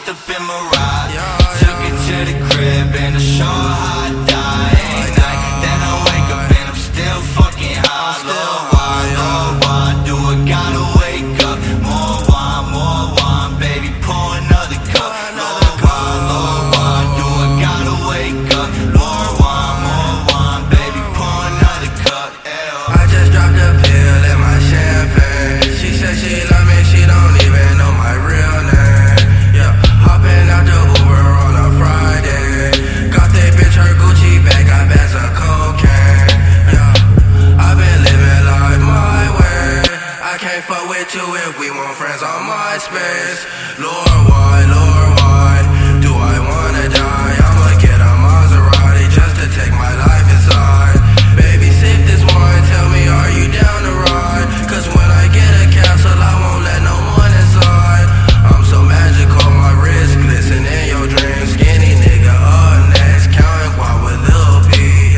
the Mirage. Took it to the crib and I show her how I die at night. Then I wake up and I'm still fucking high. Lord, why do I gotta wake up? More wine, baby, pour another cup. Lord, why do I gotta wake up? More wine, baby, pour another cup. I just dropped a pill in my champagne. She said she love me, she don't even know my real name. Yeah, hopping out the Uber on a Friday. Got that bitch her Gucci bag, got bags of cocaine. Yeah, I've been living life my way. I can't fuck with you if we want friends on MySpace. Lord, why do I wanna die? I'ma get a Maserati just to take my life inside. Baby, sip this wine, tell me, are you down to ride? Cause when I get a castle, I won't let no one inside. I'm so magical, my wrist glisten in your dreams. Skinny nigga up next, counting guap with Lil B,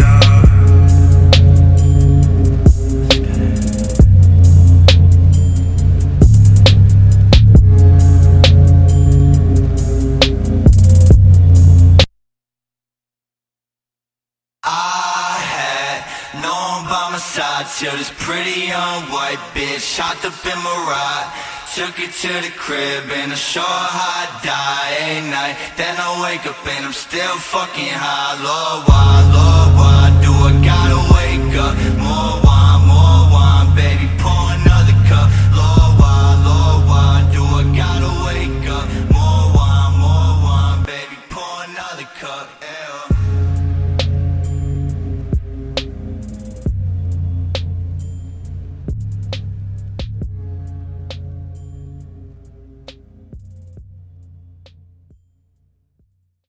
I had no one by my side till this pretty young white bitch hopped up in my ride. Took it to the crib and I show her how I die at night. Then I wake up and I'm still fucking high. Lord, why do I gotta wake up? More